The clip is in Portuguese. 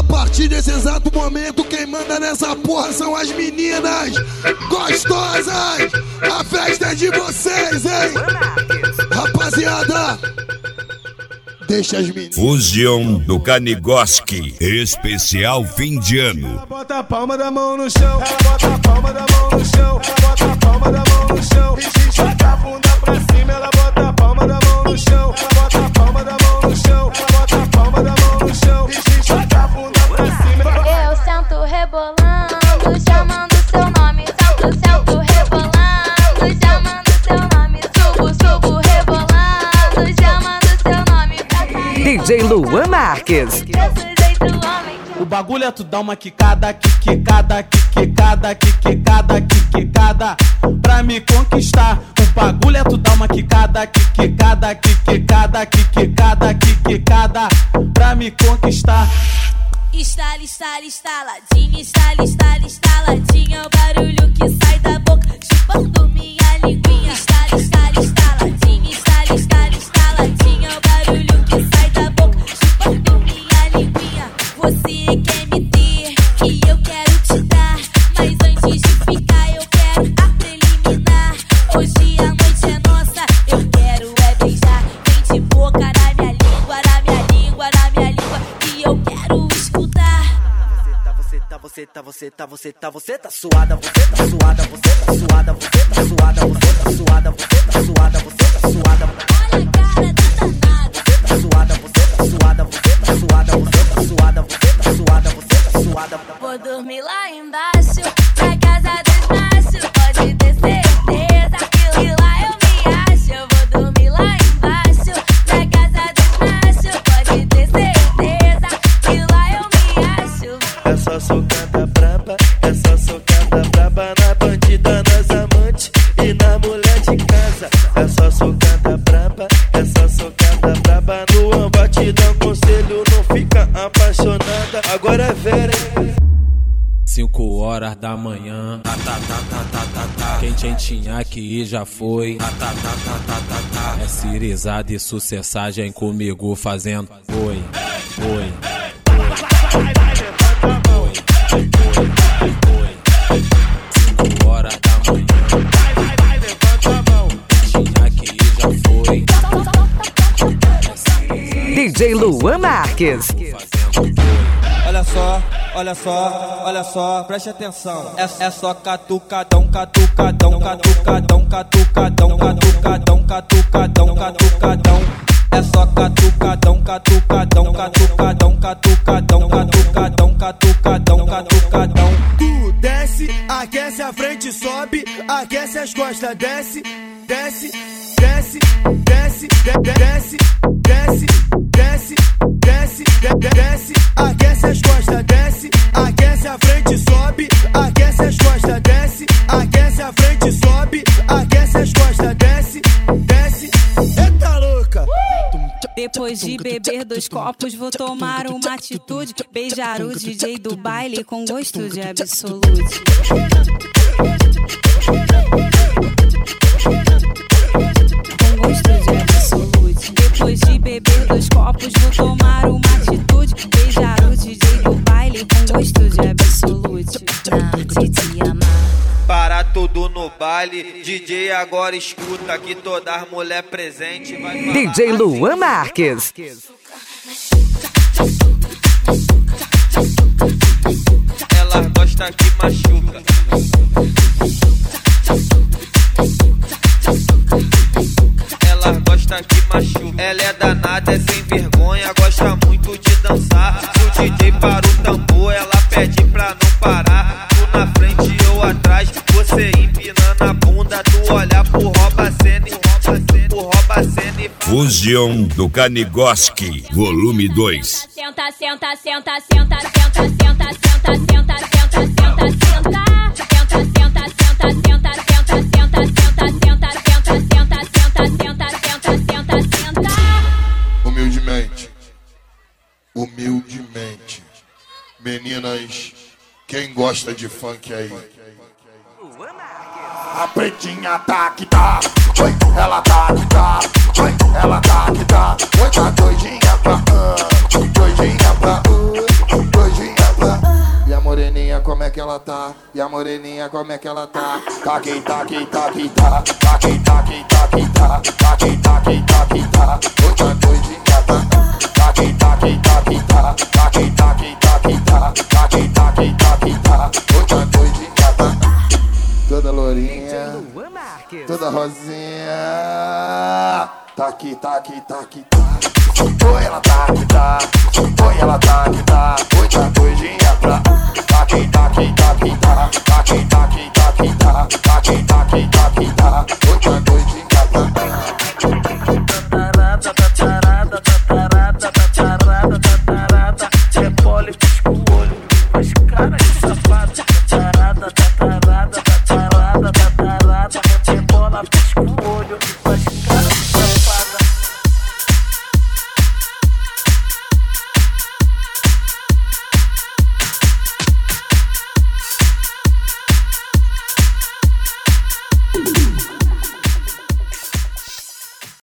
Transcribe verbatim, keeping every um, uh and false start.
partir desse exato momento, quem manda nessa porra são as meninas gostosas. A festa é de vocês, hein? Rapaziada, deixa as meninas. Fusion do Canigoski, especial fim de ano. Ela bota a palma da mão no chão, ela bota a palma da mão no chão, ela bota a palma da mão no chão, e joga a bunda pra cima, ela bota a palma da mão no chão, ela bota a palma da mão no chão, ela bota a palma da mão no chão, e joga a bunda pra cima. Eu sento rebolando, chamando seu nome, sento, sento rebolando, chamando seu nome, subo, subo rebolando, chamando seu nome. D J Luan Marques. O bagulho é tu dar uma quicada, quicada, quicada, quicada, quicada, pra me conquistar. O bagulho é tu dar uma quicada, quicada, quicada, quicada, quicada, pra me conquistar. Estala, estala, estaladinha, estala, estala, estaladinha, o barulho que sai da boca, chupando minha linguinha. Estala, estala, estaladinha, estala, estala, estaladinha, o barulho que sai da boca, chupando minha linguinha. Você quer me ter e eu quero te dar, mas antes de ficar eu quero a preliminar. Hoje a noite é nossa, eu quero é beijar, vem de boca na minha língua, na minha língua, na minha língua, que eu quero escutar. Você tá, você tá, você tá, você tá, você tá suada, você tá suada, você tá suada, você tá suada, você tá suada, você tá suada, você tá suada. Olha a cara da danada. Você tá suada, você tá suada, você tá suada, você tá suada, você tá suada, você tá suada. Vou dormir lá embaixo, na casa dos machos, pode ter certeza que lá eu me acho. Eu vou dormir lá embaixo, na casa dos machos, pode ter certeza que lá eu me acho. É só socada braba, é só socada braba na bandida, nas amantes e na mulher de casa. É só socada braba, é só socada braba no ambatidão, conselho não fica apaixonada. Agora é vera, hein? Cinco horas da manhã, tá, tá, tá, tá, tá, tá, tá. Quem tinha, tinha que ir já foi, tá, tá, tá, tá, tá, tá, tá. É cirizada e sucessagem comigo fazendo oi, oi, oi, oi, oi. Cinco horas da manhã, quem tinha que ir já foi, é D J Luan Marques. fazendo oi. Olha só, olha só, olha só, preste atenção. É, é só catucadão, catucadão, catucadão, catucadão, catucadão, catucadão, catucadão. É só catucadão, catucadão, catucadão, catucadão, catucadão, catucadão, catucadão. Tu desce, aquece a frente, sobe, aquece as costas, desce, desce, desce, desce, de- desce, desce, desce, desce, de- desce, aquece as costas, desce, aquece a frente, sobe, aquece as costas, desce, aquece a frente, sobe, aquece as costas, desce, desce. Eita louca! Depois de beber dois copos, vou tomar uma atitude. Beijar o D J do baile com gosto de absolute. Com gosto de absolute. Depois de beber dois copos, vou tomar uma atitude. Beijar o D J do baile com gosto de absolute. Na arte de amar. Para tudo no baile, D J agora escuta que toda as mulher presente vai falar. D J Luan Marques. Ela gosta que machuca. Ela gosta que machuca. Ela é danada, é sem vergonha, gosta muito de dançar. Se o D J para o tambor, ela pede pra não parar. Tu na frente, eu atrás, você empinando a bunda. Tu olha pro rouba-cena e pro rouba-cena e Fusion do Canigoski, volume dois. Senta, senta, senta, senta, senta, senta, senta, senta, senta, senta, senta. Senta, senta, senta, senta, senta, senta, senta, senta, senta, senta, senta, senta, senta, senta. Humildemente, humildemente, meninas, quem gosta de funk aí? A pretinha tá que tá, oi, ela tá que tá, oi, ela tá que tá, oi, tá doidinha pra, uh, doidinha pra, uh, doidinha. ela tá? E a moreninha como é que ela tá? Tá que tá que tá que tá, tá que tá que tá que tá, tá que tá que tá que tá, hoje a doidinha tá. Tá que tá que tá que tá, tá que tá que tá que tá, tá que tá que tá que tá, hoje a doidinha tá. Toda lourinha, toda rosinha. Tá aqui, tá aqui, tá aqui, tá. Oi, ela tá aqui, tá. Oi, ela tá